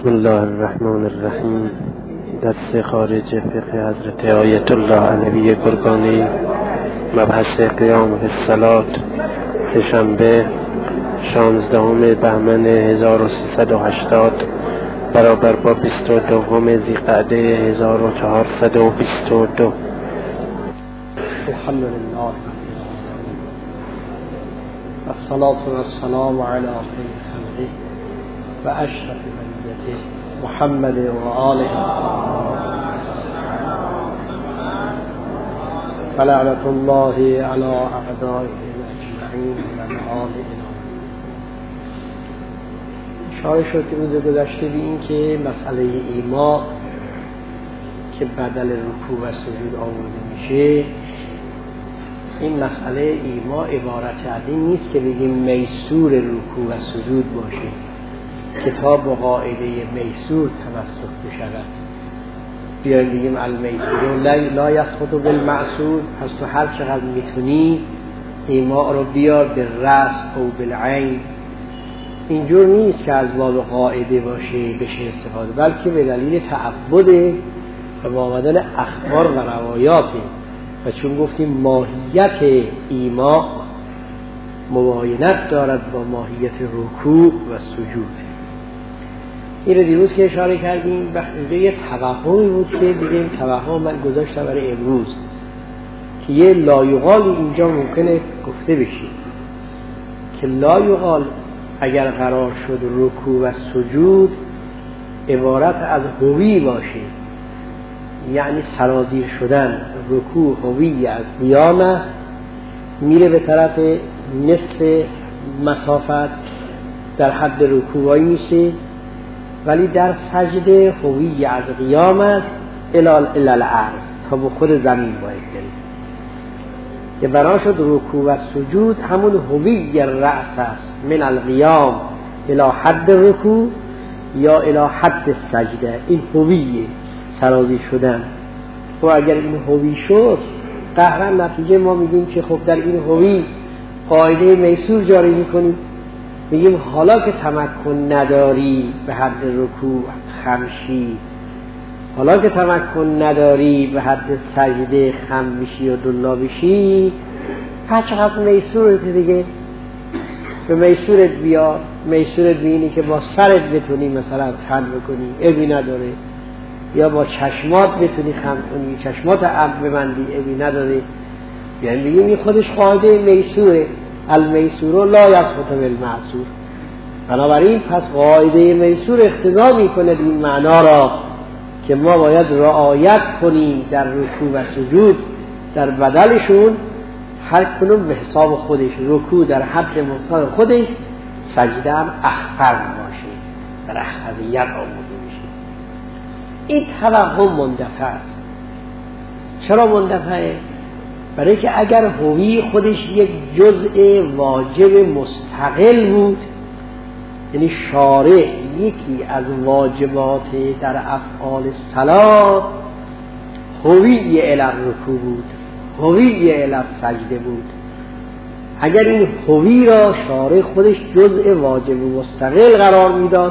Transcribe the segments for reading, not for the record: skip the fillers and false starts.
بسم الله الرحمن الرحیم. درس خارج فقه حضرت آیت الله علوی گرگانی، مبحث قیام الصلاة، سه‌شنبه 16 بهمن 1380 برابر با 22 ذی‌قعده 1422. الحمدلله والصلاة والسلام على خير خلقه و اشرف بریته محمد و آله فلعنة الله على اعدائهم اجمعین و آل. اشاره شد که روز گذشته به این که مسئله ایما که بدل رکوع و سجود آورده میشه، این مسئله ایما عبارت از این نیست که بگیم میسور رکوع و سجود باشه، کتاب و قاعده میسور تمسک بشود. بیایم بگیم المیسور لا یسقط بالمعسور، پس تو هر چقدر میتونی ایما رو بیار به رأس او بالعین. اینجور نیست که از باب قاعده باشه بشه استفاده، بلکه به دلیل تعبد و با آمدن اخبار و روایاته. و چون گفتیم ماهیت ایما مباینت دارد با ماهیت رکوع و سجود. این رو دیروز که اشاره کردیم، وقتی یه توهمی بود که دیگه این توهم من گذاشتم برای امروز که یه لایقالی اینجا ممکنه گفته بشه که لایقال اگر قرار شد رکوع و سجود عبارت از هوی باشه، یعنی سرازیر شدن. رکوع هوی از قیام است، میره به طرف نصف مسافت در حد رکوعی میشه، ولی در سجده هوی از قیام است الی الارض، تا به خود زمین باید برید. که بنا شد رکوع و سجود همون هوی رأس است، من القیام الی حد رکوع یا الی حد سجده. این هویه، سرازی شدن. و اگر این هوی شد، قهرا نتیجه ما میگیم که خب در این هوی قاعده میسور جاری میکنیم، میگیم حالا که تمکن نداری به حد رکوع خمشی، حالا که تمکن نداری به حد سجده خم بشی و دلا بشی، هر چقدر میسورت دیگه به میسورت بیا. میسورت بینی که با سرت بتونی مثلا خم بکنی، عیبی نداره، یا با چشمات بتونی خم کنی، چشمات عب ببندی، عیبی نداره. یعنی بگیم این خودش قاعده میسوره، المیسور لا یسقط بالمعسور. بنابراین پس قاعده میسور اقتضا میکنه این معنا را که ما باید رعایت کنیم در رکوع و سجود در بدلشون، هر کنون به حساب خودش. رکوع در حد مقدار خودش، سجده هم اخفض باشه، در اخفضیت آموده میشه. این توهم مندفع است. چرا مندفعه؟ برای که اگر هوی خودش یک جزء واجب مستقل بود، یعنی شارع یکی از واجبات در افعال صلات هوی الی الرکوع بود، هوی الی السجده بود، اگر این هوی را شارع خودش جزء واجب مستقل قرار میداد،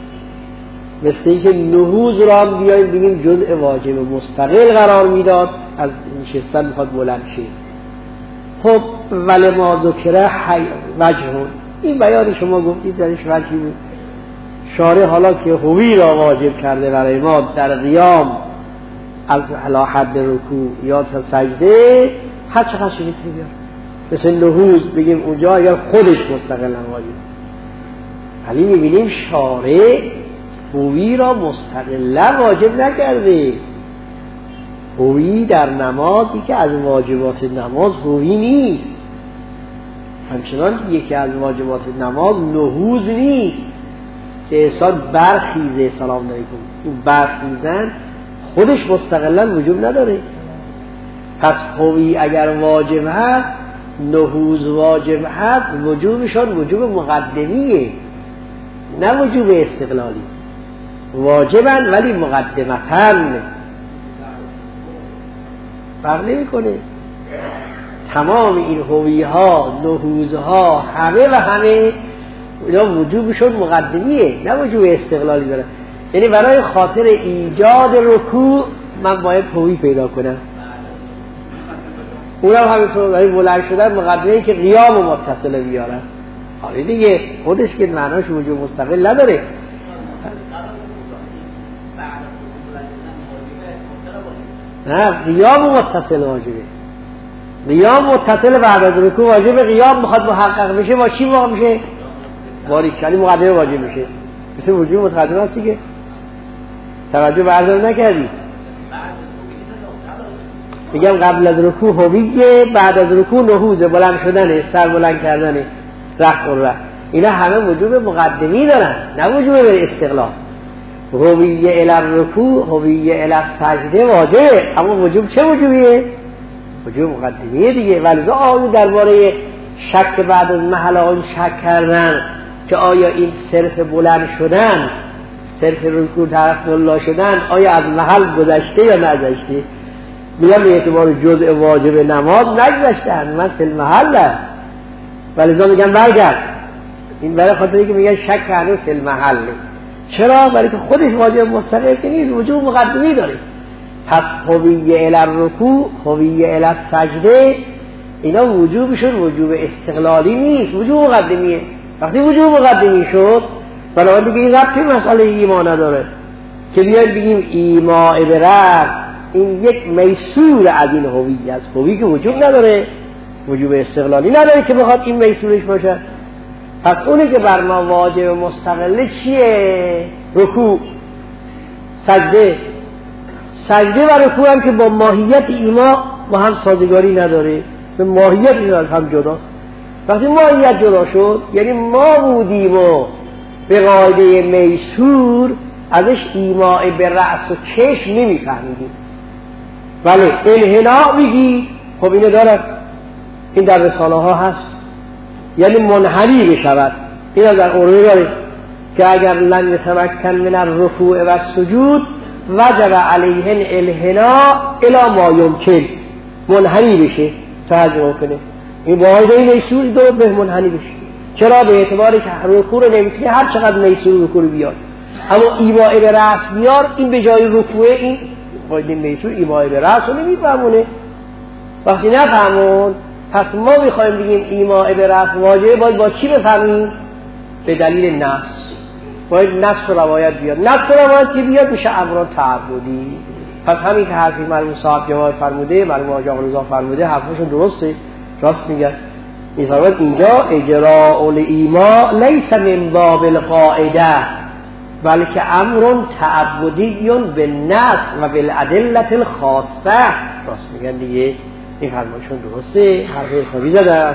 مثل اینکه نهوض را بیاییم بگیم جزء واجب مستقل قرار میداد، از نشستن میخواد بلند شه، خب ولما ذکره وجهون، این بیانی شما گفتید درش وجهی بود. شارع حالا که هوی را واجب کرده برای ما در قیام علی حد رکوع یا تا سجده، هر چقدر شدید بیار. مثل نهوض بگیم اونجا اگر خودش مستقلا واجب، ولی میبینیم شارع هوی را مستقلا واجب نکرده. هوی در نمازی که از واجبات نماز هوی نیست، همچنان که یکی از واجبات نماز نهوض نیست که انسان برخیزه سلام علیکم. این برخیزن خودش مستقلا وجوب نداره. پس هوی اگر واجب هست، نهوض واجب هست، وجوبشان وجوب مقدمیه، نه وجوب استقلالی. واجبن ولی مقدمتن، فرق نمی کنه. تمام این هوی ها، نهوض ها، همه و همه اینا وجوبشون مقدمیه، نه وجوب استقلالی داره. یعنی برای خاطر ایجاد رکوع من باید هوی پیدا کنم. اونم همینطور برای بلند شدن مقدمه که قیام و متصل بیارن. آره دیگه خودش که معناش وجود مستقل نداره. نه قیام و متصل واجبه. قیام متصل بعد از رکوع واجبه. قیام بخواد محقق بشه با چی واقع میشه؟ باریکلی مقدمه واجب میشه. مثل وجود متقدم هست دیگه. توجه بردار نکردی؟ میگم قبل از رکوع هویه، بعد از رکوع نهوزه، بلند شدنه، سر بلند کردنه، رفع و رفع. اینا همه وجوب مقدمی دارن، نه وجوب استقلال. هویه الی الرکوع، هویه الی السجده واجبه، اما وجوب چه وجوبیه؟ وجوب مقدمیه دیگه. ولذا آیه درباره شک بعد از محل آن شک کردن که آیا این صرف بلند شدن، صرف رکوع طرف ملا شدن آیا از محل گذشته یا نگذشته؟ میگم به اعتبار جزء واجب نماز نگذشتن، من فی المحل. ولذا میگم برگرد. این برای خاطری که میگن شک هنوز فی المحل. چرا؟ برای که خودش واجب مستقل که نیست، وجوب مقدمی داره. پس هویه الی الرکوع، هویه الی السجده، اینا وجوبشون وجوب استقلالی نیست، وجوب مقدمیه. وقتی وجوب مقدمی شد بنابراین دیگه این ربطی مسئله ایمان نداره که بیاید بگیم ایمان به رفع این یک میسور از این هویه است. هویه که وجوب نداره، وجوب استقلالی نداره که بخواد این میسورش باشه. پس اونی که بر ما واجب مستقله چیه؟ رکوع، سجده. سجده و رکوع هم که با ماهیت ایمان با هم سازگاری نداره، به ماهیت از هم جدا. وقتی ماهیت جدا شد یعنی ما بودیم و به قاعده میسور ازش ایماء به رأس و چشم نمیفهمیدیم. ولی انحناء میگی خب اینه دارد، این در رساله ها هست، یعنی منحنی بشود. این در قرآن داره که اگر لن یتمکن من الرکوع و السجود وجب علیهن الانحناء الی ما یمکن، منحنی بشه ترجمه کنه. این واژه میسور دو به منحنی بشه. چرا؟ به اعتباری که رکوع رو نمیتونه هر چقدر میسور رکوع بیاد، اما ایماء به رأس بیار، این به جای رکوع این واژه میسور ایماء به رأس رو نمیفهمونه. وقتی نفهمون پس ما میخوایم بگیم ایماء به رأس واجبه، باید با چی بفهمیم؟ به دلیل نص. باید نص و روایت بیاد. نص و روایت که بیاد میشه امر تعبدی. پس همین که حرفی مرحوم صاحب جواد فرموده، مرحوم حاج آقا رضا فرموده، حرفشون درسته، راست میگن. میفرماید اینجا اجراء الایما لیس من باب القاعده بلکه امر تعبدی بالنص و بالادله الخاصه. راست میگن دیگه، این فرمایشون درسته، حرف حسابی زدن.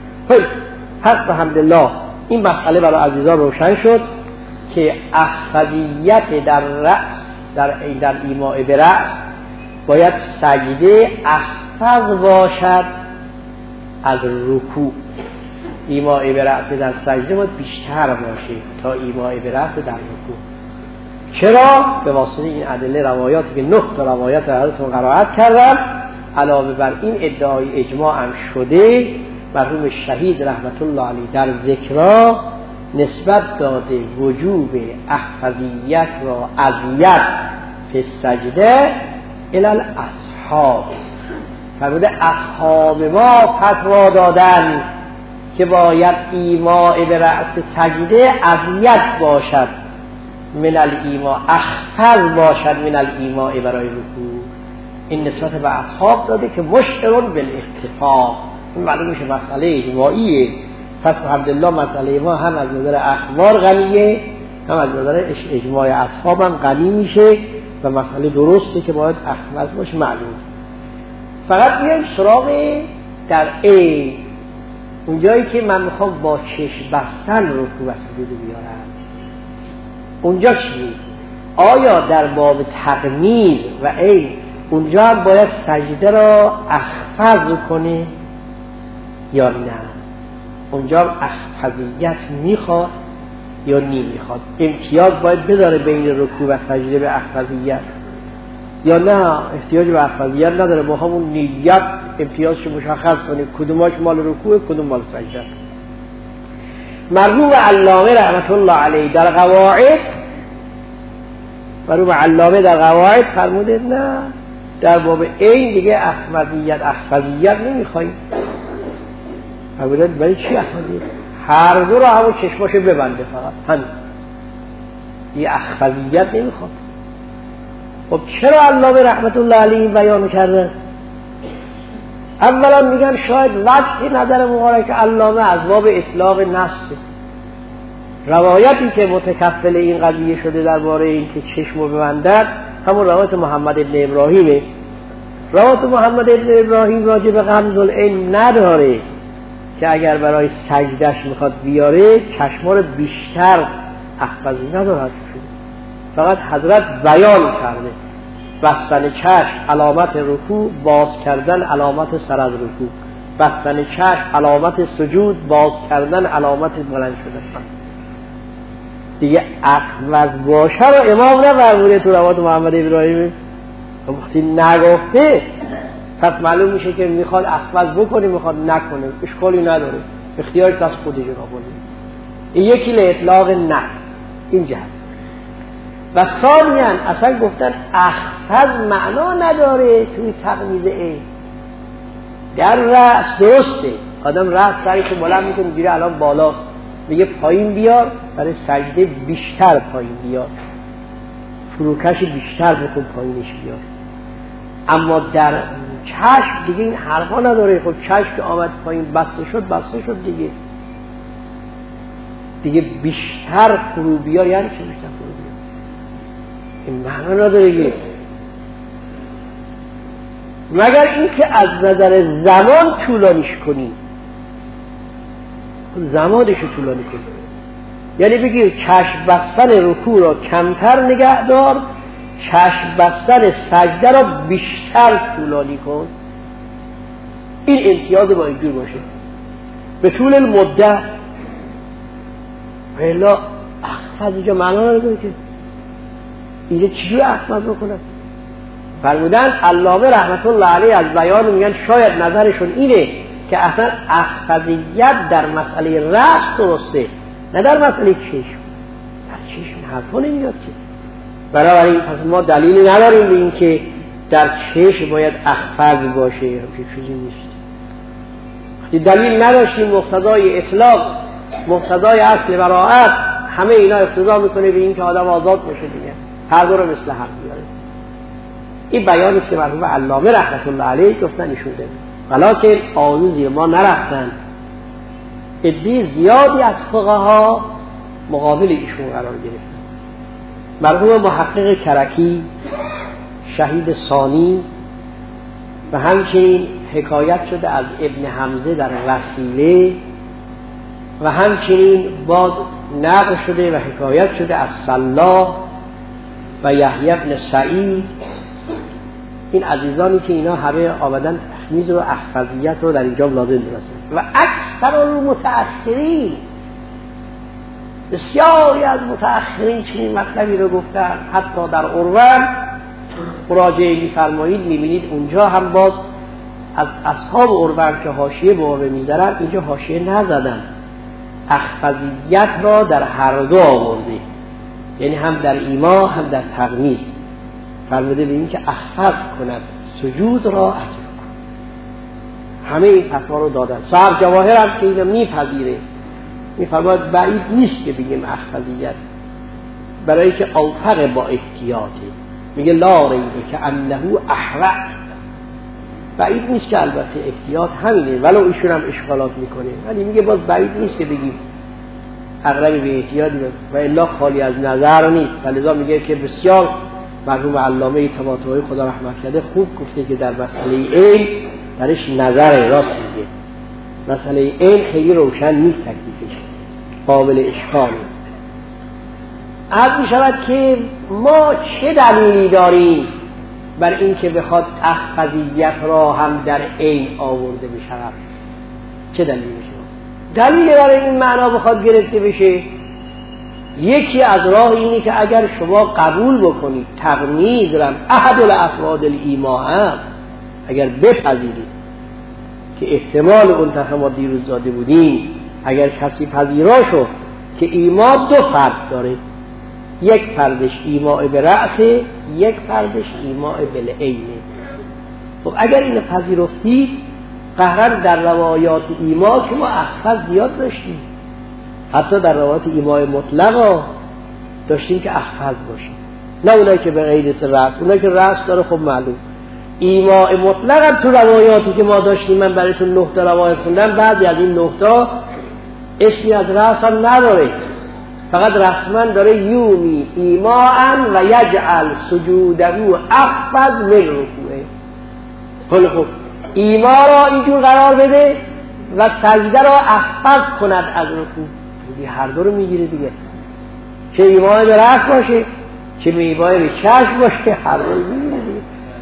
پس الحمدلله این مسئله برای عزیزان روشن شد که اخفضیت در رأس، در ایماء به رأس باید سجده اخفض باشد از رکوع. ایماء به رأس در سجده باید بیشتر باشه تا ایماء به رأس در رکوع. چرا؟ به واسطه این ادله روایاتی که 9 تا روایت حضرتون قرائت کردم، علاوه بر این ادعای اجماع هم شده. مرحوم شهید رحمت الله علیه در ذکرها نسبت داده وجوب احفظیت را اذیت فی سجده الی الاصحاب. فرموده اصحاب ما فتوا دادن که باید ایماء به رأس سجده اذیت باشد من الایماء، احفظ باشد من الایماء برای رکوع. این نسبت به اصحاب داده که مشعرون بالاتفاق. این معلوم میشه مسئله اجماعیه. پس الحمدلله مسئله ما هم از نظر اخبار غنیه، هم از نظر اجماع اصحاب هم غنی میشه و مسئله درسته که باید اخمز باشه معلوم. فقط بیایم سراغ در اونجایی که من میخوام با چشم بستن رکوع و سجود بیارم. اونجا چی؟ آیا در باب تقمیز و اونجا هم باید سجده را اخفض کنه یا نه؟ اونجا هم اخفضیت میخواد یا نمیخواد؟ امتیاز باید بذاره بین رکوع و سجده به اخفضیت یا نه احتیاج به اخفضیت نداره؟ با همون نیت امتیازش مشخص کنه کدوماش مال رکوع کدوم مال سجده. مرحوم علامه رحمت الله علیه در قواعد مرحوم علامه در قواعد فرموده نه، در باب عین دیگه احفظیت نمیخوایم. فرموده برای چی احفظیت؟ هر دو رو همون چشماشو ببنده، فقط همین، یه احفظیت نمیخواد. خب چرا علامه رحمت الله علیه بیان کرده؟ اولا میگن شاید وجه نظر مبارک علامه از باب اطلاق نصه. روایتی که متکفل این قضیه شده درباره این که چشمو ببندد همون روایت محمد ابن ابراهیمه. روایت محمد ابن ابراهیم راجع به غمز العین نداره که اگر برای سجدش میخواد بیاره چشما رو بیشتر احفظی نداره، فقط حضرت بیان کرده بستن چشم علامت رکوع، باز کردن علامت سر از رکوع، بستن چشم علامت سجود، باز کردن علامت بلند شدن. دیگه احفظ باشه رو امام نفرموده تو روایت محمد ابراهیم. وقتی نگفته پس معلوم میشه که میخواد احفظ بکنه میخواد نکنه، اشکالی نداره، اختیارش از خود جناب عالی. این یکی لاطلاق نفس این جهت. و ثانیاً اصلا گفتن احفظ معنا نداره توی تقمیز عین. در رأس درسته، آدم رأس سرشو بلند میکنه میگیره الان بالاست، میگه پایین بیار، برای سجده بیشتر پایین بیار، فروکش بیشتر بکن پایینش بیار. اما در چشم دیگه این حرفا نداره. خب چشم که آمد پایین بسته شد دیگه بیشتر فرو بیار. یعنی چه بیشتر فرو بیار؟ این معنا نداره مگر اینکه از نظر زمان طولانیش کنی، زمانشو طولانی کنی. یعنی بگیر چشم بستن رکوع را کمتر نگه دار، چشم بستن سجده را بیشتر طولانی کن. این امتیاز با اینجور باشه به طول المدت. ولی احفظ اینجا معنا نداره که اینجا چجور احفظ بکنن. فرمودن علامه رحمت الله علیه از بیان میگن شاید نظرشون اینه که اصلا احفظیت در مسئله رأس درسته، نه در مسئله چشم. در چشم حرفا نمیاد که. بنابراین پس ما دلیلی نداریم به این که در چشم باید احفظ باشه، همچین چیزی نیست. وقتی دلیل نداشتیم مقتضای اطلاق، مقتضای اصل براءت، همه اینا اقتضا میکنه به این که آدم آزاد باشه دیگه، هر دو رو مثل هم بیاره. این بیانی است که مرحوم علامه رحمت الله علیه گفتن ایشون ده. ولکن آیون زیر ما نرفتن، عده زیادی از فقها مقابل ایشون قرار گرفتن. مرحوم محقق کرکی، شهید ثانی، و همچنین حکایت شده از ابن حمزه در وسیله، و همچنین باز نقل شده و حکایت شده از سلاح و یحیی بن سعید. این عزیزانی که اینا همه آمدن تحمیز و احفظیت رو در اینجا لازم دونستن. و اکثر المتأخرین، بسیاری از متأخرین چنین مطلبی رو گفتن. حتی در اروان مراجعه می‌فرمایید می‌بینید اونجا هم باز از اصحاب اروان که حاشیه به اروان می‌ذارن اینجا حاشیه نزدن، احفظیت را در هر دو آورده، یعنی هم در ایما هم در تغمیز. فرموده به این که احفظ کند سجود را از رکوع. همه این فتوا رو دادن. صاحب جواهر هم که اینو میپذیره، میفرماید بعید نیست که بگیم احفظیت، برای که اوفق با احتیاطه. میگه لا ریبه که انه احوط، بعید نیست که البته احتیاط همینه ولو ایشون هم اشکالات میکنه، ولی میگه باز بعید نیست که بگیم اقرب به احتیاط و الا خالی از نظر نیست. فلذا میگه که بسیار مرحوم علامه طباطبایی خدا رحمت کرده خوب گفته که در مسئله عین درش نظر راست میگه. مسئله عین خیلی روشن نیست، تکلیفش قابل اشکاله. عرض می‌شود که ما چه دلیلی داریم بر این که بخواد احفظیت را هم در عین آورده بشود؟ چه دلیلی بشه؟ دلیل برای این معنا بخواد گرفته بشه، یکی از راه اینه که اگر شما قبول بکنید تغمیز را احد الافراد الایما هست، اگر بپذیرید که احتمال اون ما دیروز داده بودیم، اگر کسی پذیرا شد که ایما دو فرد داره، یک پردش ایماء به رأسه، یک پردش ایماء بالعینه. خب اگر این پذیرفتید، قهرن در روایات ایما که ما احفظ زیاد داشتیم، حتی در روایات ایماء مطلقا داشتیم که احفظ باشیم، نه اونایی که به غیر رأس. اونایی که رأس داره خب معلوم. ایماء مطلق هم تو روایاتی که ما داشتیم، من برایتون 9 تا روایت خوندم، بعضی از این 9 تا اسمی از رأس هم نداره، فقط رسما داره یومی ایماءً و یجعل سجوده احفظ من رکوعه. خب ایما را اینجور قرار بده و سجده را احفظ کند از رکوع. هر دو رو میگیره دیگه، چه ایماء به رأس باشه چه ایماء به چشم باشه، هر دو رو میگیره دیگه.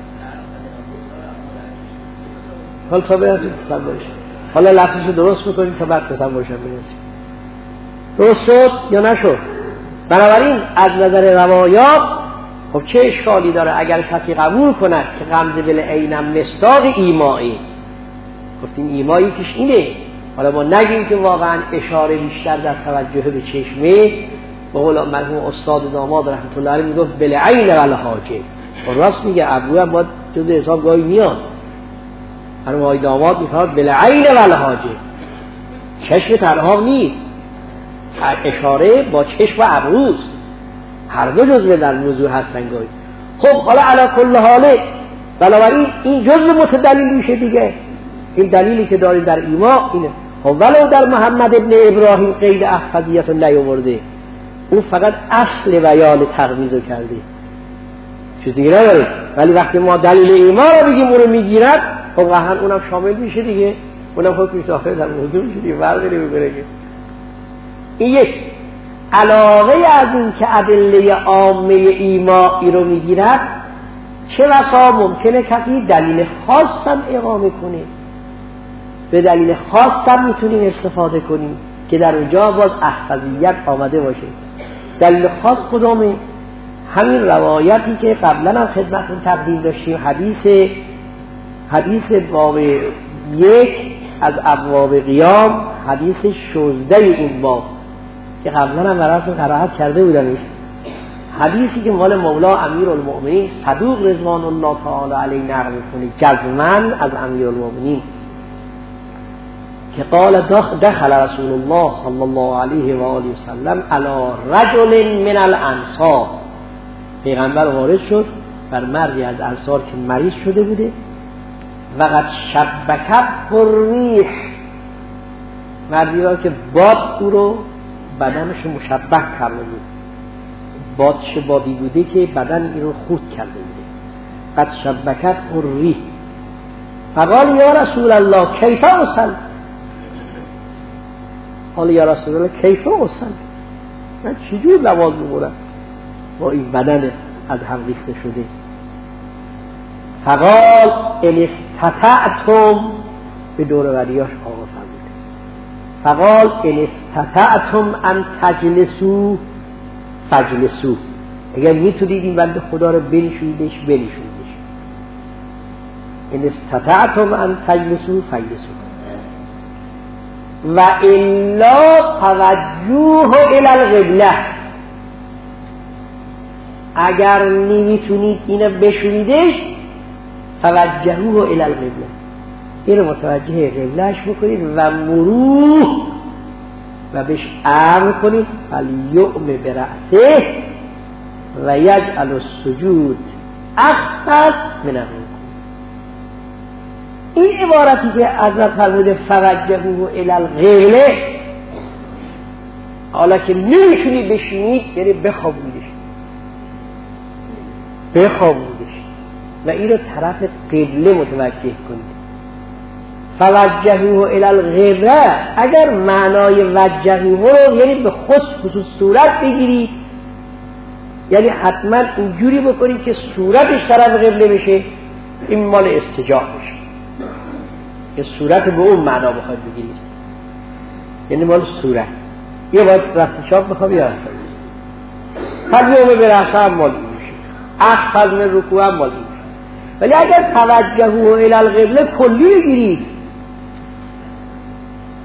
حالا تا برسید تصورش، حالا لفظش رو درست بکنید تا بعد تصورش هم برسید. درست شد یا نشد؟ بنابراین از نظر روایات خب چه اشکالی داره اگر کسی قبول کند که غمزه بالعینم مصداق ایمایی؟ گفتیم ایمایی کش اینه. حالا ما نگیم که واقعا اشاره بیشتر در توجه به چشمه. به قول مرحوم استاد داماد رحمت الله علیه میگفت بالعین والحاجه. و راست میگه، ابرو هم باید جز حساب گاهی میاد. مرحوم آقای داماد میفرماد بالعین والحاجه، چشم تنها نیست، اشاره با چشم و ابروست، هر دو جزء در موضوع هستن گاهی. خب حالا علی کل حاله، بنابراین این جزء متدلیل میشه دیگه. این دلیلی که داریم در ایما اینه. خب ولو در محمد ابن ابراهیم قید احفظیت رو نیاورده، اون فقط اصل بیان تغمیزو کرده، چیز دیگه نداره. ولی وقتی ما دلیل ایما رو بگیم اون رو میگیرد، خب واقعا اونم شامل میشه دیگه، اونم حکمش داخل در موضوع میشه دیگه، فرقی نمیکنه. این یک علاوه از این که ادله عامه ایمایی رو میگیرد، چه بسا ممکنه کسی دلیل خاص هم اقامه کنه. به دلیل خاص هم میتونیم استفاده کنیم که در اونجا باز احفظیت آمده باشه. دلیل خاص کدومه؟ همین روایتی که قبلا هم خدمتتون تقدیم داشتیم، حدیث باب 1 از ابواب قیام، حدیث 16 این باب که قبلا هم براتون قرائت کرده بودمش. حدیثی که مال مولا امیرالمؤمنین صدوق رضوان الله تعالی علیه نقل می‌کنه جزماً از امیرالمؤمنین که قال دخل رسول الله صلی الله علیه و آله و سلم علی رجل من الانصار. پیغمبر وارد شد بر مردی از انصار که مریض شده بوده و قد شبکت الریح، مردی را که باد او رو بدنش مشبک کرده بود، باد چه بادی بوده که بدن این رو خورد کرده بوده. قد شبکت الریح فقال یا رسول الله کیف اصل، قال یا رسول الله کیف اصل، من چجور نماز بخونم با این بدن از هم ریخته شده؟ فقال ان استطعتم، به دور وریاش آقا فرمود، فقال ان استطعتم ان تجلسوا فجلسوا، اگر میتونید این بنده خدا رو بنشونیدش بنشونیدش. ان استطعتم ان تجلسوا فجلسوا و الا توجهوا الی القبله، اگر نمیتونید اینو بشونیدش توجهوا الی القبله، اینو متوجه قبلهش بکنید و مروح و بهش امر کنید فلیؤم برأسه و یجعل السجود اخفض من الرکوع. این عبارتی که حضرت فرموده توجهوا الی القبله، حالا که نمیتونید بشینید یعنی بخوابونیدش و این رو طرف قبله متوجه کنید. فوجهوه الی القبله، اگر معنای وجهوه رو یعنی به خصوص صورت بگیرید، یعنی حتما اینجوری بکنید که صورتش طرف قبله بشه، این مال استجاب بشه، که صورت به اون معنا بخواید بگیرید، یعنی مال صورت. یه باید رستشاب بخواب یا رستشاب فلیوم برحصه هم مال این میشه، اخفض من رکوع هم مال این میشه. ولی اگر توجهوه الی القبله کلی بگیرید،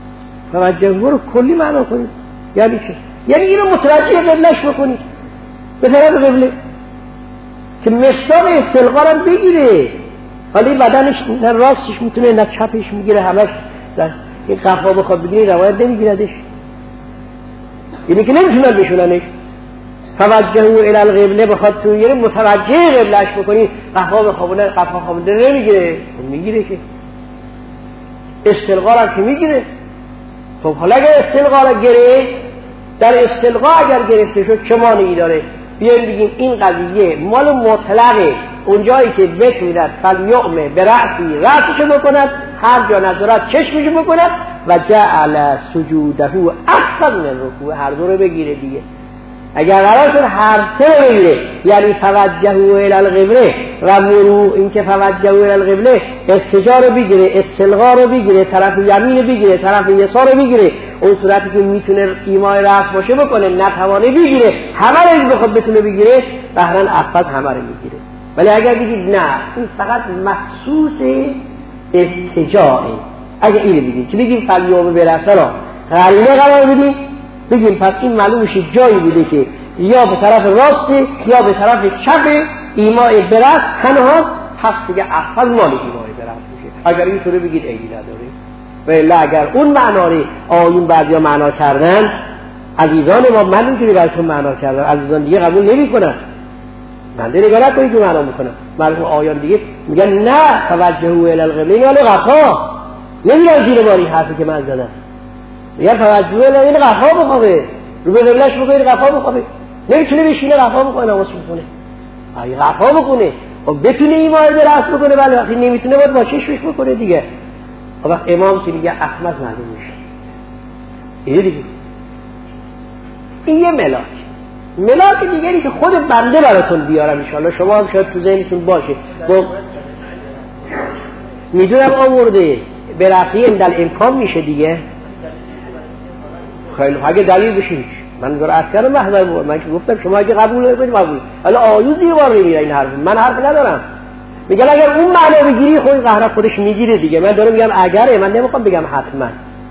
توجهوه رو کلی معنا کنید، یعنی چه؟ یعنی اینو متوجه قبلش بکنید، به طرف قبله که مصداق استلقا رو بگیره. حالا این بدنش نه راستش میتونه نه چپش میگیره، همش در این قفا بخواد بگیره روایت نمیگیردش، اینی که نمیتونن بشوننش. توجهو الی القبله بخواد تو یه متوجه قبلهش بکنی، قفا خوابونده نمیگیره، میگیره که استلقا رو که میگیره. خب حالا اگر استلقا رو گرفت، در استلقا اگر گرفته شد چه مانعی داره؟ بیایم بگیم این قضیه مال مطلقه، اونجایی که بتوند فلیعمه به رأسشو بکند، هر جا نظرت چشمشو بکند و جعل سجوده احسن من رکوع، هر دو رو بگیره دیگه. اگر قرار شد هر سه رو بگیره، یعنی توجهو الی القبله و مرو، این که توجهو الی القبله استجا رو بگیره، استلقا رو بگیره، طرف یمین بگیره، طرف یسار رو بگیره، اون صورتی که میتونه ایمای رأس باشه بکنه، نتوانه بگیره، همه رو بخواد بتونه بگیره، بهرن احفظ همه رو میگیره. ولی اگر بگید نه این فقط مخصوص استجاعه، اگر اینو بگید که بگیم فلیوم برسه را قرینه قرار بدیم، بگیم پس این معلوم میشه جایی بوده که یا به طرف راسته یا به طرف چپ ایمای برس تنها، پس دیگه احفظ مال ایمای برس میشه. اگر این طوره بگید عیبی نداره. ولی اگر اون معنا رو آیون بعضیا معنا کردن، عزیزان ما من اینجوری براتون معنا کردم، عزیزان دیگه قبول نمیکنن. من دیگه نگاه نکنید که معنا میکنم. معلوم آیان دیگه میگن نه توجهو الی القبله، این حال قفا نمیگن زیر باری حرفی که من زدم، میگن توجهو الی این قفا بخوابه، رو به قبلش بگید قفا بخوابه، نمیتونه بشینه قفا بکنه، نماز میکنه ای قفا بکنه و بتونه ایمای به راست بکنه. ولی وقتی نمیتونه باید با چشمش بکنه دیگه. وقت امام که دیگه احمد معلوم میشه. این دیگه این یه ملاک دیگری که خود بنده براتون بیارم انشاءالله، شما هم شاید تو ذهنتون باشه. میدونم آورده به رفعی اندل امکان میشه دیگه. خیلی اگه دلیل بشید من جرأت کردم محضر من که گفتم شما اگه قبول کنید قبول، حالا آیوز یه بار نمیره این حرف، من حرف ندارم. میگن اگر اون معنی بگیری خود قهر خودش میگیره دیگه. من دارم میگم اگره، من نمیخوام بگم حتما.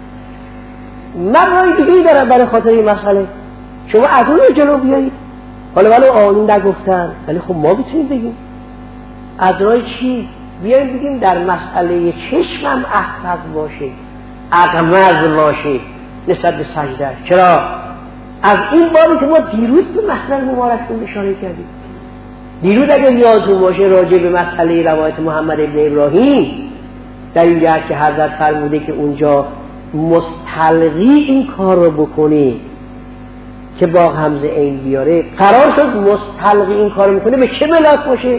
من رای دیگه‌ای دارم برای خاطر این مسئله، شما از اون جلو بیایید. حالا ولی آنون نگفتن، ولی خب ما بتونیم بگیم از رای چی؟ بیاییم بگیم در مسئله چشمم احفظ باشه، اغمض باشه نسبت به سجده. چرا؟ از این بابی که ما دیروز به مسئله مبارکتون اشاره کردیم. دیروز اگر یادتون باشه راجع به مسئله روایت محمد ابن ابراهیم در این جهت که حضرت فرموده که اونجا مستلقی این کار رو بکنه که با همزه عین بیاره، قرار شد مستلقی این کار رو میکنه به چه ملاک باشه؟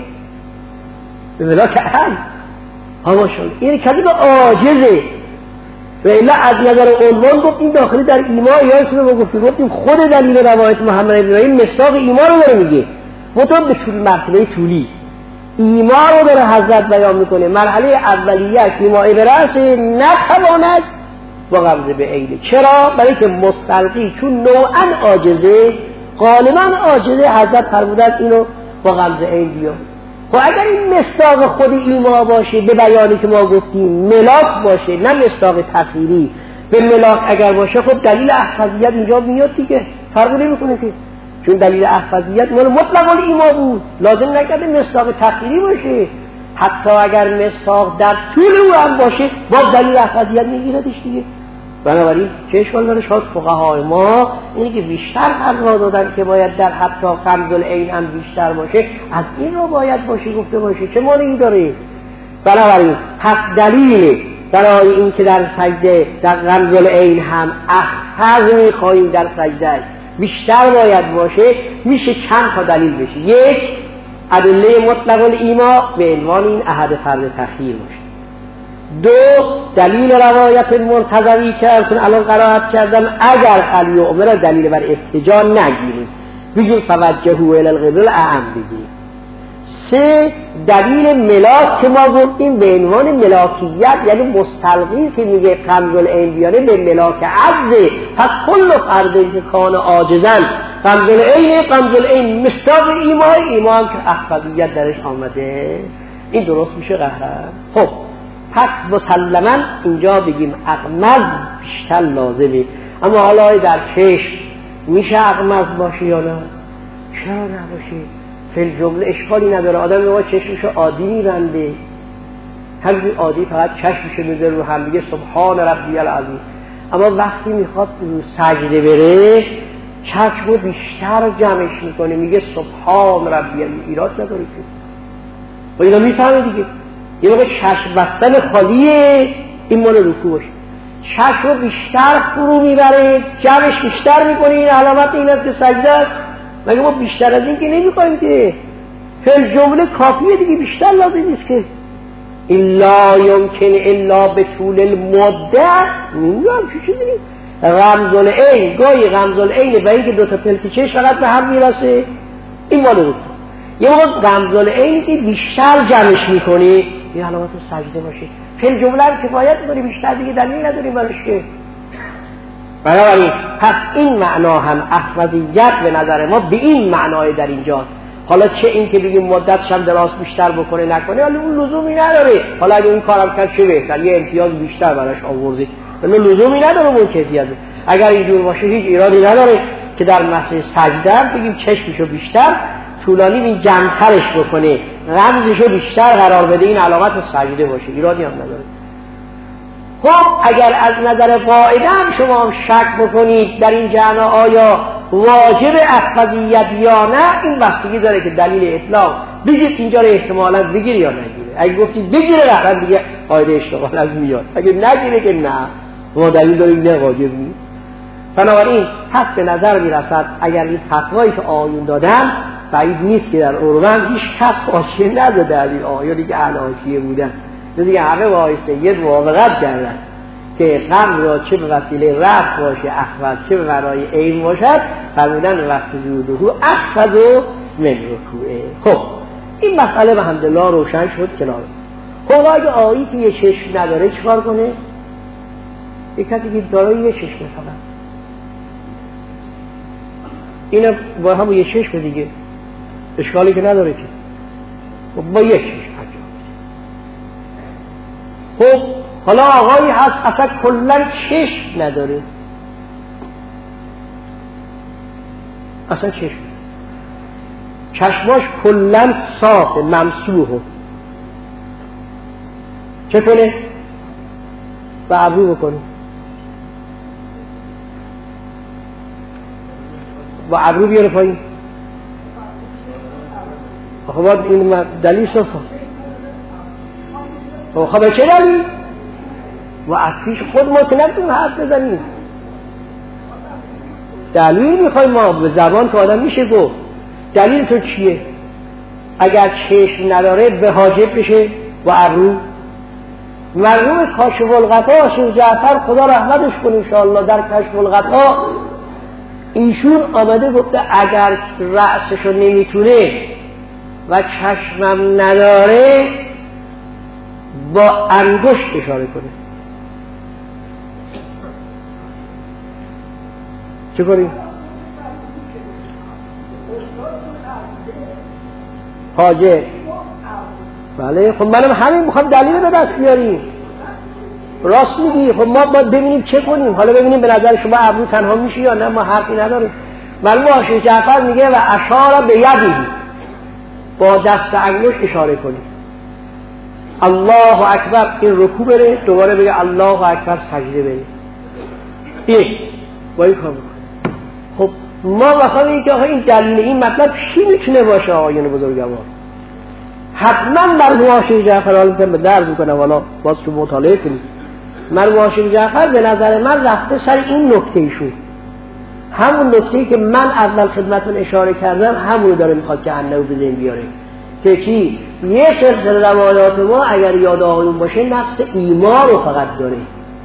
به ملاک عقل. هواشون این کدی به عاجزه. و الا از نظر عنوان گفت این داخلی در ایمان، یادتونه ما گفتیم خود دلیل روایت محمد ابراهیم مصداق ایمان رو داره میگه، مطابق به طول مرحله طولی ایمان رو داره حضرت بیان میکنه. مرحله اولیه ایمان برأس نتواند با غمزه به عینه. چرا؟ برای که مستلقی چون نوعا عاجزه، غالبا عاجزه، حضرت فرمودن اینو با غمزه عین بیان. خب اگر این مصداق خود ایما باشه به بیانی که ما گفتیم، ملاک باشه نه مصداق تخیری، به ملاک اگر باشه خب دلیل احفظیت اینجا میاد دیگه، فرق نمیکنه که، چون دلیل احفظیت مال مطلق ایما بود، لازم نکرده مصداق تخیری باشه. حتی اگر مصداق در طول او هم باشه با دلیل احفظیت میگیردش دیگه. بنابراین چه اشکال داره؟ شاید فقهای ما اینی که بیشتر فرق دادن که باید در حتی غمز العین هم بیشتر باشه، از این رو باید باشه گفته باشه، چه مانعی داره؟ بنابراین حق دلیل برای این که در سجده در غمز العین هم احفظ میخواهیم در سجده بیشتر باید باشه، میشه چند تا دلیل بشه. یک، ادله مطلق الایما به عنوان این احد فرض تخییر باشه. دو، دلیل روایت مرتضوی که الان قرائت کردم اگر فلیعمه را دلیل بر استجا نگیریم، بگیم توجهو الی القبله اعم بگیریم. سه، دلیل ملاک که ما گفتیم به عنوان ملاکیت، یعنی مستلقی که میگه غمز العین بیاره به ملاک عجزه، پس کل فردی که کان عاجزن غمز العین مصداق ایمان که احفظیت درش آمده، این درست میشه قهرم. خب پس مسلما اینجا بگیم اغمض بیشتر لازمه. اما حالا در چشم میشه اغمض باشه یا نه؟ چرا نباشه؟ فی جمله اشکالی نداره. آدم ما چشمشو عادی میبنده، همین عادی فقط چشمشو میذاره رو هم میگه سبحان ربی العظیم، اما وقتی میخواد رو سجده بره چشمو بیشتر جمعش میکنه میگه سبحان ربی العظیم. ایراد نداره که و اینا میفهمه دیگه. یه موقع چشم بستن خالیه، این مال رکوع باشه. چشم رو بیشتر فرو میبره، جمعش بیشتر میکنه، این علامت این است که سجده است. مگه ما بیشتر از این که نمیخوایم که؟ فعل جمله کافیه دیگه، بیشتر لازم نیست که. الا یمکن الا به طول المده. نمیدونم چی چیزی نیست. رمز العین، گاهی رمز العین به اینکه دوتا پلکیچه فقط به هم میرسه، این مال رکوع. یه موقع رمز العینی که بیشتر جمعش میکنی این علامت سجده باشه. فعل جمله رو کفایت می‌کنه، بیشتر دیگه دلیل نداریم براش که. بنابراین پس این معنا هم احوذیت به نظر ما به این معنای در اینجاست. حالا چه این که بگیم مدتش هم دراز بیشتر بکنه نکنه، حالا اون لزومی نداره. حالا اگه این کارم کرد چه بهتر، یه امتیاز بیشتر براش آورده، ولی لزومی نداره اون کیفیت. اگر اینجور باشه هیچ ایرادی نداره که در مسئله سجده بگیم چشمشو بیشتر طولانی این جمع‌ترش بکنه، رمزشو بیشتر قرار بده، این علامت سجده باشه، ایرادی هم نداره. خب اگر از نظر قاعده هم شما هم شک بکنید در این جهان آیا واجب احفظیت یا نه، این بستگی داره که دلیل اطلاق بگید اینجا رو احتمالاً بگیر یا نگیره. اگه گفتید بگیره رفتن دیگه قاعده اشتغال از میاد، اگه نگیره که نه ما دلیل داریم نه واجب نیست. بنابراین پس به نظر میرسد اگر این فتوایی که آیون دادن بعید نیست که در اروند هیچ کس حاشیه نده در این آیانی که اهل حاشیه بودن، دیگه همه با آیه سید موافقت کردن که قم را چه به وسیله رفع باشه اخفض، چه به برای عین باشد فرمودن وقت سجوده اخفض من رکوعه. خب این مسئله الحمدلله روشن شد کنار. خب اگه آیی که یه چشم نداره چیکار کنه؟ یک کسی که داره یه چشم فقط، اینا با همون یه چشم دیگه اشکالی که نداره که با یک چشم خب حالا آقایی هست اصلا کلن چشم نداره، اصلا چشماش کلن صافه ممسوحه، چه کنه؟ و ابرو بکنه و ابرو بیاره پایین. خب این دلیل صفا خب چه دلیل؟ و از پیش خود ما که نمیتونیم حرف بزنیم، دلیل میخوایم ما به زبان که آدم میشه گفت. دلیل تو چیه؟ اگر چشم نداره به حاجب بشه و ابرو. مرحوم کاشف الغطا شیخ جعفر خدا رحمتش کنه انشاءالله در کشف الغطا ایشون آمده گفته اگر رأسشو نمیتونه و چشمم نداره با انگشت اشاره کنه. چه کنیم؟ حاجه. بله خب منم همین میخوام دلیل به دست بیاریم. راست میگی. خب ما باید ببینیم چه کنیم. حالا ببینیم به نظر شما ابرو تنها میشه یا نه، ما حرفی نداریم. معلومه شیخ جعفر میگه و اشاره به یدی، با دست انگشت اشاره کنیم. الله اکبر این رکوع بره، دوباره بگه الله اکبر سجده بره. یک با این کار بکنیم. خب ما میخوایم که این دلیل این مطلب چی میتونه باشه آقایان بزرگوار؟ حتما مرحوم شیخ جعفر حالتون به درد میکنه، والا باز تو مطالعه کنید. مرحوم شیخ جعفر به نظر من رفته سر این نکته ایشون، همون نکته‌ای که من اول خدمتتون اشاره کردم همون رو داره میخواد که انه به ذهن بیاره که چی؟ یه سلسله روایات ما اگر یاد آقایون باشه نفس ایما رو فقط داره.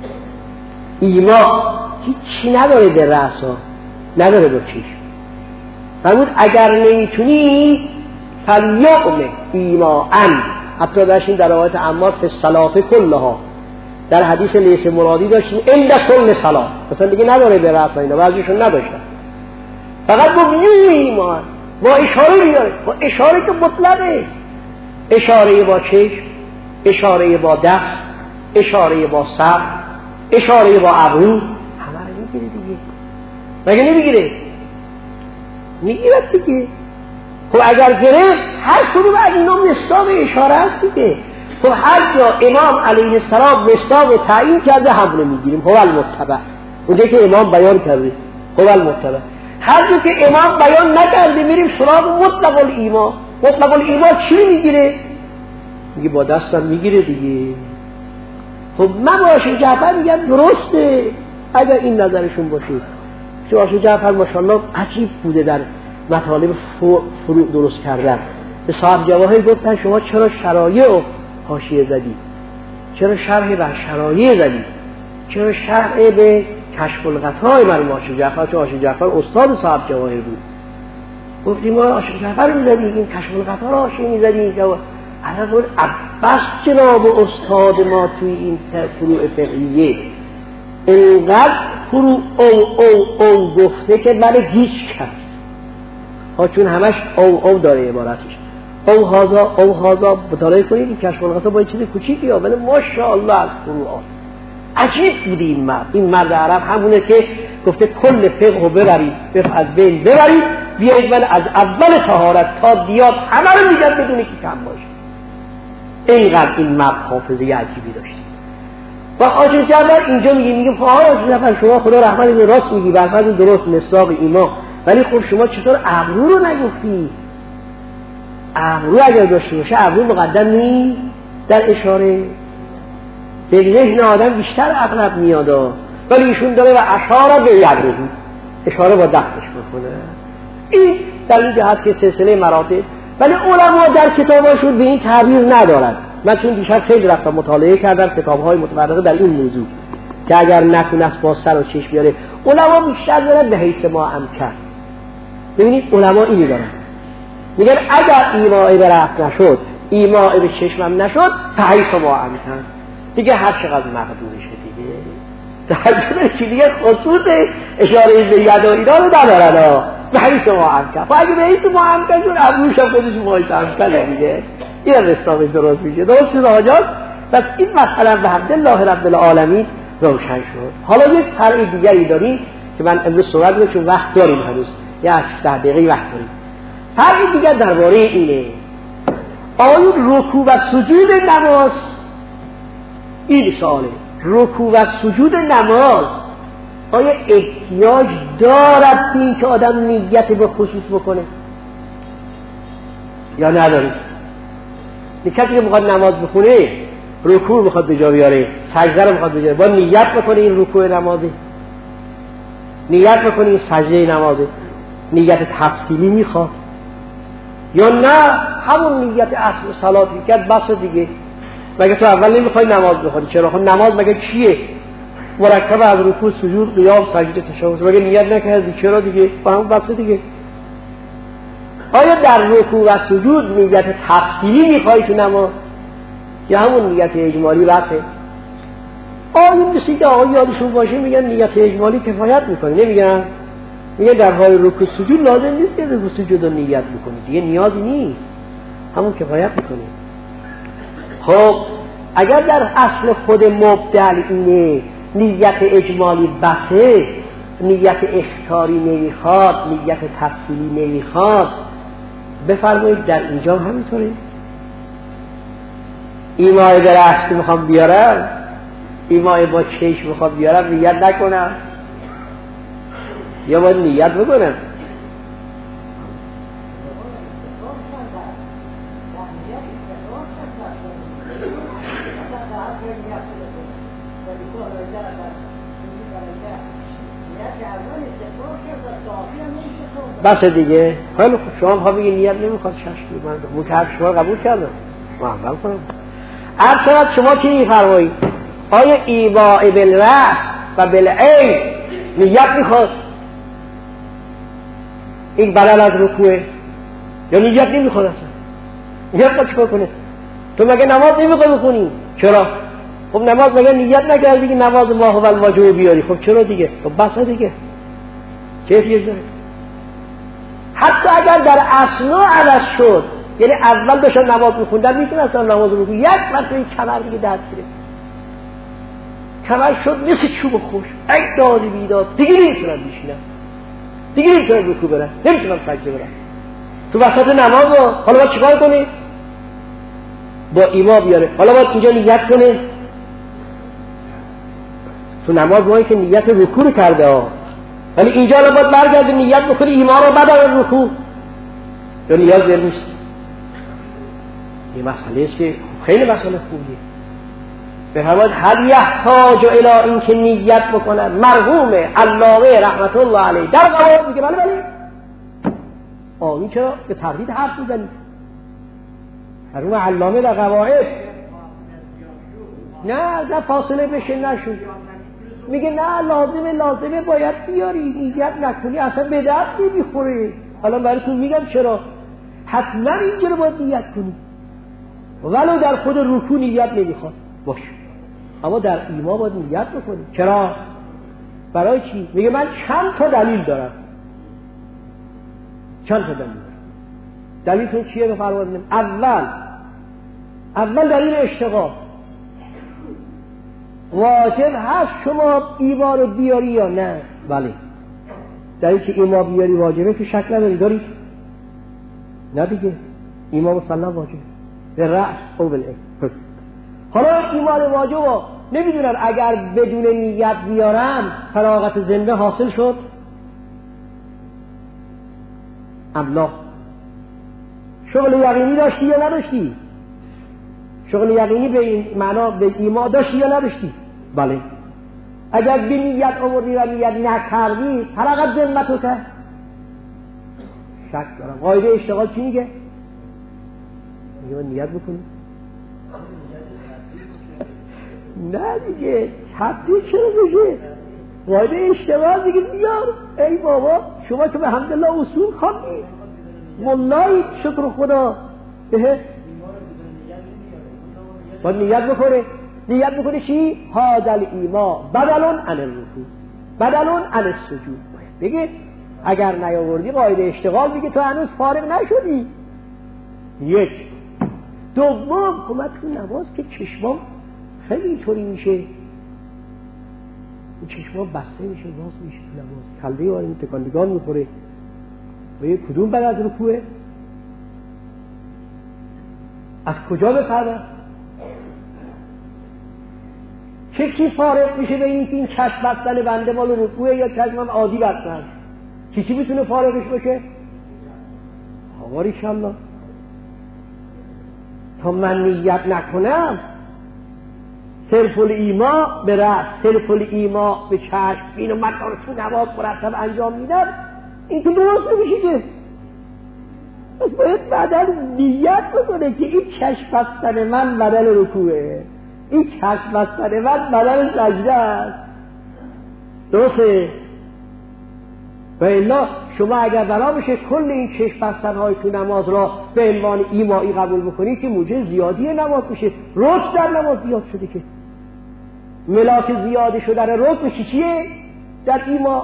ایما هیچی نداره در رأسا، نداره با چیش. فرمود اگر نمیتونی فلیقم ایما ان، حتی داشتیم در روایت عمار فی الصلاة کلها، در حدیث لیث مرادی داشتیم عند کل صلاة، مثلا دیگه نداره به رأسا، اینا بعضیشون نداشتن، فقط با ایمان با اشاره بیاره، با اشاره که مطلقه، اشاره با چشم، اشاره با دست، اشاره با سر، اشاره با ابرو، همه رو میگیره دیگه. مگه نمیگیره؟ میگیره دیگه. خب اگر گرفت هر کدوم از اینا مصداق اشاره است دیگه. خب هر جا امام علیه السلام مصداق تعیین کرده همون میگیریم، هو المتبع. اونجا که امام بیان کرده هو المتبع. هر جا که امام بیان نکرده میریم سراغ مطلق الایمان. مطلق الایمان چی میگیره؟ میگه با دستم میگیره دیگه. خب من باشه جعفر میگم درسته اگر این نظرشون باشه. باشه جعفر ماشاءالله عجیب بوده در مطالب فروع درست کردن. به صاحب جواهر گفتن شما چرا شرایع و حاشیه زدی؟ چرا شرح بر شرایع زدی؟ چرا شرح به کشف الغطای مرحوم آشی جعفر؟ چون آشی جعفر استاد صاحب جواهر بود. گفتیم ما آشی جعفر میزدیم، این کشف الغطا را آشی میزدیم. عرض بود عباس جناب استاد ما توی این فروع فقهیه اینقدر فروع او گفته که من گیج کرد. چون همش او داره عبارتش. او هازا مطالعه کنید این کشف الغطا با این چیز کوچیکی ولی ماشاءالله از فروعات عجیب بود این مرد عرب همونه که گفته کل فقه رو ببرید از بین ببرید بیایید من از اول طهارت تا دیات همه رو میگم بدون که کم باشه. اینقدر این مرد حافظه عجیبی داشت. و آشوب جعفر اینجا میگه آشوب جعفر شما خدا رحمت راست میگی برفرض درست مصداق ایمان، ولی خب شما چطور ابرو رو نگفتی؟ ابرو اگر داشته باشه ابرو مقدم نیست در اشاره؟ به ذهن آدم بیشتر اغلب میادا، ولی ایشون داره و اشاره به یدرو اشاره با دستش میکنه. این در این جهت که سلسله مراتب، ولی علما در کتاباشون به این تعبیر ندارن. من چون دیشب خیلی رفتم مطالعه کردم کتاب‌های متفرقه در این موضوع که اگر نتونه است با سر و چشم بیاره، علما بیشتر دارن به حیث ما امکن. ببینید علما اینی دارن میگن اگر ایماء به رأس نشد، ایماء به چشمم نشد، فحیث ما امکن، دیگه هر چقدر مقدورشه دیگه. در چی دیگه خصوص اشاره به ید و اینا رو ندارن. فحیث ما امکن، و اگه به حیث ما امکن شد ابروش هم خودش محیط امکنه دیگه. این از استاقش درست میشه. درست شد آجاز. بس این مسئله به حمدالله رب العالمین روشن شد. حالا یک فرع دیگری داریم که من امروز صحبت می‌کنم چون وقت داریم هنوز. یه 10 دقیقه وقت داریم. فرق دیگر درباره اینه آیا رکوع و سجود نماز، این سواله، رکوع و سجود نماز آیا احتیاج دارد این که آدم نیت به خصوص بکنه یا نداره؟ کسی که میخواد نماز بخونه رکوع میخواد به جا بیاره، سجده رو میخواد به جا بیاره، با نیت بکنه این رکوع نمازه، نیت بکنه این سجده نمازه، نیت تفصیلی میخواد یا نه همون نیت اصل صلاتی کرد بس دیگه. مگه تو اول نمیخوای نماز بخونی؟ چرا؟ خب نماز مگه چیه؟ مرکب از رکوع سجود قیام سجده تشهد. مگه نیت نکردی چرا دیگه؟ با همون بس دیگه. آیا در رکوع و سجود نیت تفصیلی میخوای تو نماز یا همون نیت اجمالی بسه؟ آیا مثل که آقا یادشون باشه میگن نیت اجمالی کفایت میکنه، نمیگن؟ میگه در حال رکوع سجود لازم نیست که رکوع سجود رو نیت بکنی، دیگه نیازی نیست، همون کفایت میکنه. خب اگر در اصل خود مبدل اینه نیت اجمالی بسه، نیت اختیاری نمیخواد، نیت تفصیلی نمیخواد، بفرمایید در اینجا همینطوره. ایمای به رأس که میخوام بیارم، ایمای با چشم میخوام بیارم، نیت نکنم یا باید نیت بکنم؟ بس دیگه. خیلی خوب، شما میخواد بگی نیت نمیخواد، شش من که حرف شما قبول کردم، معامل کنم. ارشد شما چی میفرمایید؟ آیا ایباء بالرأس و بالعین نیت میخواد؟ این بدل از رکوعه یا نیت نمیخواد اصلا؟ نیت باید چیکار کنه؟ تو مگه نماز نمیخوای بکنی؟ چرا؟ خب نماز مگه نیت نکردی که نماز ما هو الواجب بیاری؟ خب چرا دیگه؟ خب بس دیگه. چه احتیاج داره؟ حتی اگر در اثنا عوض شد، یعنی اول داشتن نماز میخوندن میتونه اصلا نماز رو یک مرتبه کمر دیگه درد گیره، کمر شد مثل چوب خوش، یک دادی بیداد دیگه نمیتونن بشینن، دیگه نمیتونن رکوع برن، نمیتونن سجده برن. تو وسط نماز حالا باید چیکار کنی؟ با ایما بیاره. حالا باید اینجا نیت کنه. تو نماز مایی که نیت رکوع کرده ها، ولی اینجا الان باید برگرده نیت بکنی ایما رو بعد از رکوع. یا نیاز دیر نیست. این مسئله است که خیلی مسئله خوبیه. به همون هل یحتاج الی این که نیت بکنن. مرحوم علامه رحمت الله علیه در قواعد میگه بله این چرا به تردید حرف میزنید؟ مرحوم علامه در قواعد نه فاصله بشه نشون میگه نه لازمه باید بیاری، نیت نکنی اصلا به درد نمیخوره. حالا براتون میگم چرا. حتما اینجا رو باید نیت کنی، ولو در خود رکوع نیت نمیخواد باشه، اما در ایما باید نیت بکنی. چرا؟ برای چی؟ میگه من چند تا دلیل دارم. چند تا دلیل دارم. دلیلتون چیه بفرمایید؟ اول دلیل اشتغال. واجب هست شما ایما رو بیاری یا نه؟ بله. دلیل که ایما بیاری واجبه که شک نداری. داری؟ نه دیگه. ایما مسلم واجبه به رأس او بالعین. حالا ایمان واجب نمیدونن اگر بدون نیت بیارم فراغت ذمه حاصل شد املا. شغل یقینی داشتی یا نداشتی؟ شغل یقینی به این معنا به ایمان داشتی یا نداشتی؟ بله. اگر به نیت آوردی و نیت نکردی فراغت ذمه تو که شک دارم. قاعده اشتغال چی میگه؟ میگه نیت بکنی. نه دیگه تبدیل چرا بشه؟ قاعده اشتغال دیگه بیار. ای بابا شما که به حمدالله اصول خوندید والله شکر خدا به باید نیت بکنه. نیت بکنه چی؟ هادل ایما بدلون عن الرکوع بدلون عن السجود. بگید اگر نیاوردی قاعده اشتغال میگه تو هنوز فارغ نشدی. یک. دوم اومد تو نماز که چشمام خیلی طوری میشه، این چشمام بسته میشه باز میشه تو نماز، کله وارد تکاندگان میخوره. و یه کدوم بعد از رکوعه؟ از کجا بفهمم؟ چشمی فارغ میشه به این که این چشم بستن بنده مال رکوعه یا چشمم عادی بستن؟ چی میتونه فارغش بشه؟ آواری شالله تا من نیت نکنم صرف الایما به رأس صرف الایما به چشم اینو من تو نماز مرتب انجام میدم، این تو درست نمیشه که. پس باید بعداً نیت بکنه که این چشم بستن من بدل رکوعه، این چشم بستن من بدل سجده است. درسته؟ و الا شما اگر بنا بشه کل این چشم بستن های تو نماز را به عنوان ایمایی قبول بکنی که موجب زیادی نماز میشه. رکن در نماز زیاد شده که ملاک زیاده شده در رکن چیه؟ در ایما.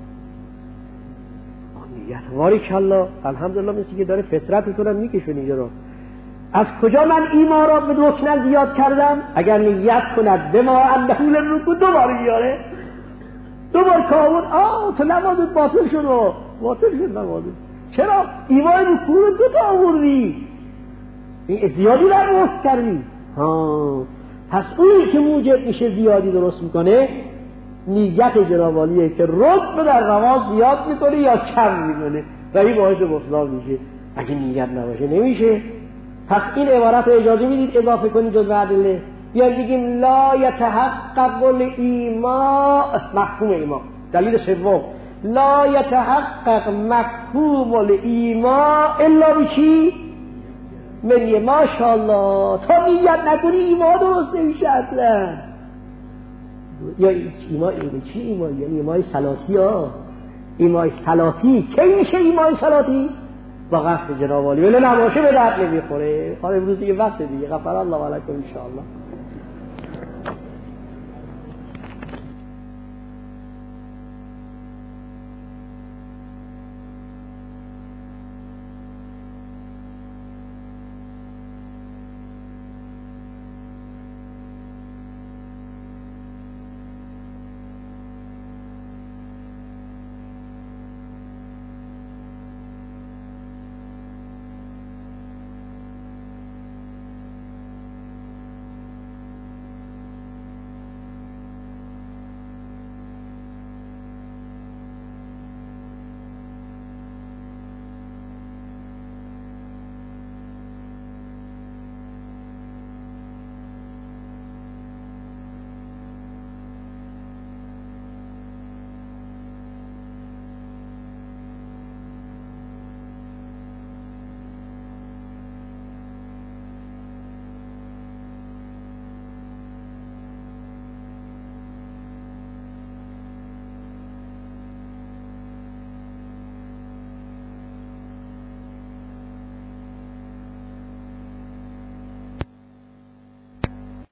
نیت باریکالله الحمدلله مثل که داره فطرت میکنن میکشون اینجا رو. از کجا من ایما را به رکن زیاد کردم؟ اگر نیت کند به ما اندهول رکوع دوباره بیاره دوبار کامون تو نمازت باطل شد نمازت. چرا؟ ایمان رکوع رو دو تا آوردی، این زیادی در رکن کردی. پس اونی که موجب میشه زیادی درست میکنه نیت جنابالیه که رکن در نماز زیاد میکنه یا کم میکنه و این باعث بطلان میشه. اگه نیت نباشه نمیشه. پس این عبارت رو اجازه میدید اضافه کنید جزء ادله. بیان بگیم لا یتحقق الایما مفهوم ایما. دلیل سوم لا یتحقق مفهوم الایما الا بچی؟ منیه. ماشاءالله تا نیت نکنی ایما درست نمیشه اصلا. یا ایما چی ایما؟ یعنی ایمای صلاتی ها. ایمای صلاتی کی میشه ایمای صلاتی؟ با قصد جناب عالی. ولی نباشه به درد نمیخوره. حالا امروز دیگه وقت دیگه. غفر الله علیکم ان شاء الله.